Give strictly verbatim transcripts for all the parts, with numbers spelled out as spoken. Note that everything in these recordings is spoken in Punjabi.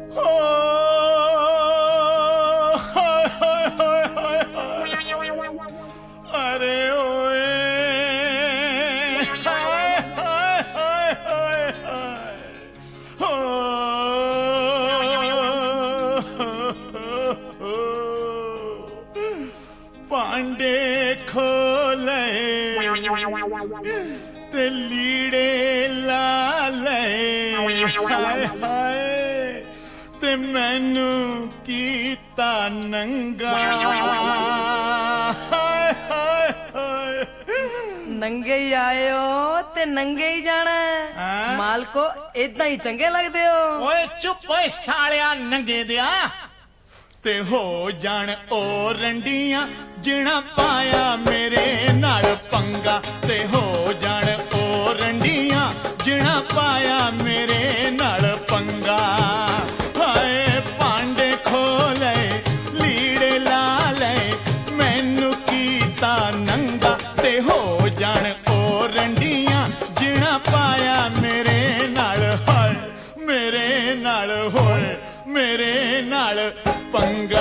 ਹੋ ਹਾਏ ਹਾਏ ਹਾਏ ਹਾਏ ਅਰੇ ਓਏ ਹਾਏ ਹਾਏ ਹਾਏ ਹਾਏ ਹੋ ਭਾਂਡੇ ਖੋਲੇ ਤੇ ਲੀੜੇ ਲਾ ਲਏ ਹਾਏ ਹਾਏ ਤੇ ਮੈਨੂੰ ਕੀਤਾ ਨੰਗਾ ਹਾਏ ਹਾਏ ਹਾਏ ਨੰਗੇ ਹੀ ਆਏ ਹੋ ਤੇ ਨੰਗੇ ਹੀ ਜਾਣਾ ਮਾਲਕੋ ਇਦਾਂ ਹੀ ਚੰਗੇ ਲੱਗਦੇ ਹੋ ਓਏ ਚੁੱਪ ਓਏ ਸਾਲਿਆ ਨੰਗੇ ਦਿਆ ਤੇ ਹੋ ਜਾਣ ਉਹ ਰੰਡੀਆਂ ਜਿਣਾ ਪਾਇਆ ਮੇਰੇ ਨਾਲ ਪੰਗਾ ਤੇ ਹੋ ਜਾਣ ਉਹ ਰੰਡੀਆਂ ਜਿਣਾ ਪਾਇਆ ਮੇਰੇ ਨਾਲ ਪੰਗਾ ਹਾਏ ਭਾਂਡੇ ਖੋਲੇ ਲੀੜੇ ਲਾ ਲਏ ਮੈਨੂੰ ਕੀਤਾ ਨੰਗਾ ਤੇ ਹੋ ਜਾਣ ਉਹ ਰੰਡੀਆਂ ਜਿਣਾ ਪਾਇਆ ਮੇਰੇ ਨਾਲ ਹਾਏ ਮੇਰੇ ਨਾਲ ਹੋਏ ਮੇਰੇ ਨਾਲ ਪੰਗਾ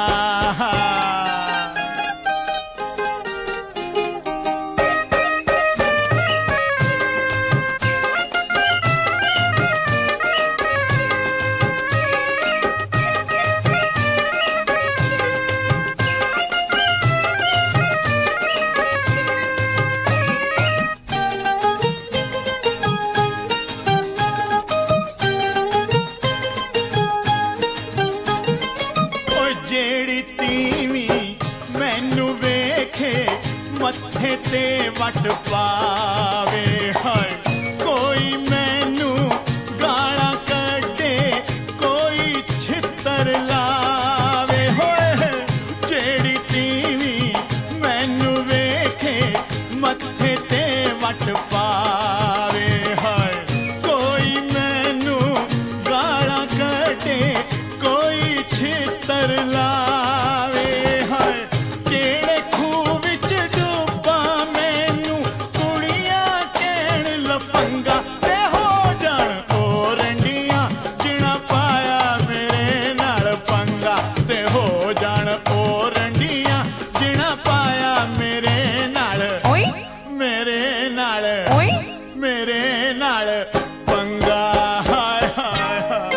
ਜਿਹੜੀ ਤੀਵੀਂ ਮੈਨੂੰ ਵੇਖੇ ਮੱਥੇ ਤੇ ਵੱਟ ਪਾਵੇ ਹਾਏ ਕੋਈ ਮੈਨੂੰ ਗਾਲਾਂ ਕੱਢੇ ਕੋਈ ਛਿੱਤਰ ਲਾਵੇ ਹੋਏ ਜਿਹੜੀ ਤੀਵੀਂ ਮੈਨੂੰ ਵੇਖੇ ਮੱਥੇ ਤੇ ਵੱਟ ਪਾਵੇ ਹਾਏ ਕੋਈ ਮੈਨੂੰ ਗਾਲਾਂ ਕੱਢੇ ਕੋਈ ਛਿੱਤਰ ਲਾਵੇ ਹਾਏ ਕਿਹੜੇ ਖੂਹ ਵਿੱਚ ਡੁੱਬਾ ਮੈਨੂੰ ਕੁੜੀਆਂ ਕਹਿਣ ਲਫੰਗਾ ਤੇ ਹੋ ਜਾਣ ਉਹ ਰੰਡੀਆਂ ਜਿਣਾ ਪਾਇਆ ਮੇਰੇ ਨਾਲ ਪੰਗਾ ਤੇ ਹੋ ਜਾਣ ਉਹ ਰੰਡੀਆਂ ਜਿਣਾ ਪਾਇਆ ਮੇਰੇ ਨਾਲ ਓਏ ਮੇਰੇ ਨਾਲ ਓਏ ਮੇਰੇ ਨਾਲ ਪੰਗਾ ਹਾਏ ਹਾਏ ਹਾਏ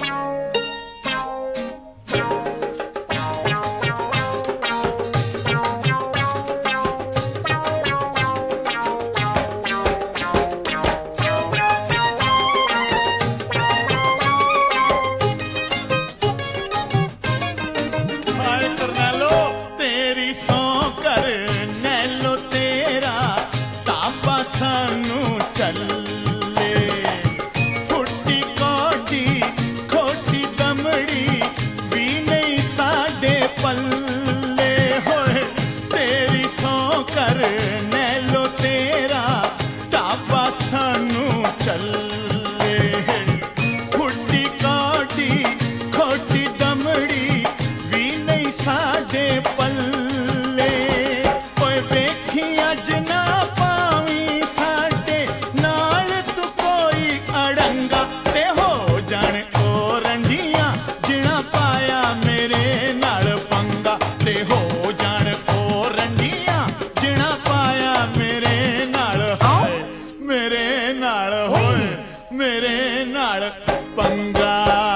ਹਾਏ ਕਰਨੈਲੋ ਤੇਰੀ ਸੌਂ ਕਰ ਨੈਲੋ ਤੇਰਾ ਤਾਬਾ ਸਾਨੂੰ ਚੱਲੇ ਫੁੱਟੀ ਕੋਟੀ ਖੋਟੀ ਦਮੜੀ ਵੀ ਨਹੀਂ ਸਾਡੇ ਪੱਲੇ ਹੋਏ ਤੇਰੀ ਸੌਂ ਕਰ ਨੈਲੋ ਤੇਰਾ ਤਾਬਾ ਸਾਨੂੰ ਚੱਲੇ ਫੁੱਟੀ ਕੋਟੀ ਖੋਟੀ ਦਮੜੀ ਵੀ ਨਹੀਂ ਸਾਡੇ ਪੱਲੇ ਓਏ ਵੇਖੀ ਅੱਜ ਨਾ ਪਾਵੀਂ ਸਾਡੇ ਨਾਲ ਤੂੰ ਕੋਈ ਅੜੰਗਾ ਤੇ ਹੋ ਜਾਣ ਉਹ ਰੰਡੀਆਂ ਜਿਣਾ ਪਾਇਆ ਮੇਰੇ ਨਾਲ ਪੰਗਾ ਤੇ ਹੋ ਜਾਣ ਉਹ ਰੰਡੀਆਂ ਜਿਣਾ ਪਾਇਆ ਮੇਰੇ ਨਾਲ ਹਾਏ ਮੇਰੇ ਨਾਲ ਹੋਏ ਮੇਰੇ ਨਾਲ ਪੰਗਾ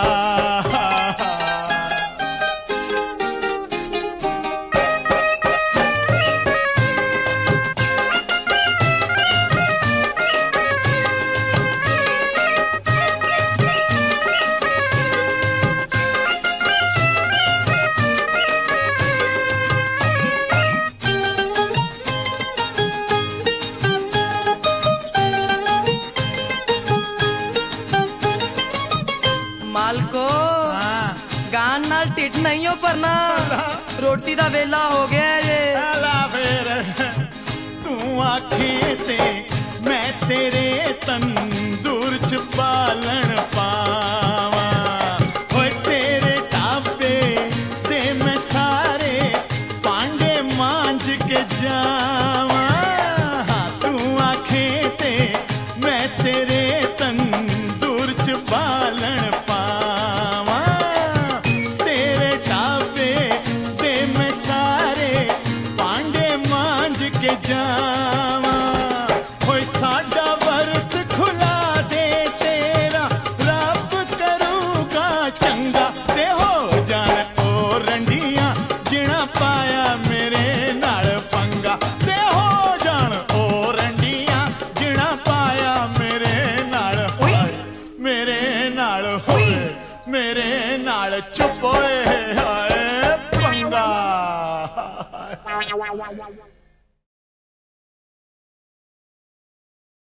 ਮਾਲਕੋ ਹਾਂ ਗਾਨ ਨਾਲ ਢਿੱਡ ਨਹੀਂ ਹੋ ਭਰਨਾ ਰੋਟੀ ਦਾ ਵੇਲਾ ਹੋ ਗਿਆ ਜੇ ਲਾ ਫੇਰ ਤੂੰ ਆਖੇ ਤੇ ਮੈਂ ਤੇਰੇ ਤੰਦੂਰ ਚ ਬਾਲਣ ਪਾਵਾਂ ਓਏ ਤੇਰੇ ਢਾਬੇ ਤੇ ਮੈਂ ਸਾਰੇ ਭਾਂਡੇ ਮਾਂਜ ਕੇ ਜਾਵਾਂ ਹਾਂ ਤੂੰ ਆਖੇ ਤੇ ਮੈਂ ਤੇਰੇ ਤੰਦੂਰ ਚ ਬਾਲਣ ਪਾਵਾਂ ਓਏ ਮੇਰੇ ਨਾਲ ਚੁੱਪ ਓਏ ਹਾਏ ਪੰਗਾ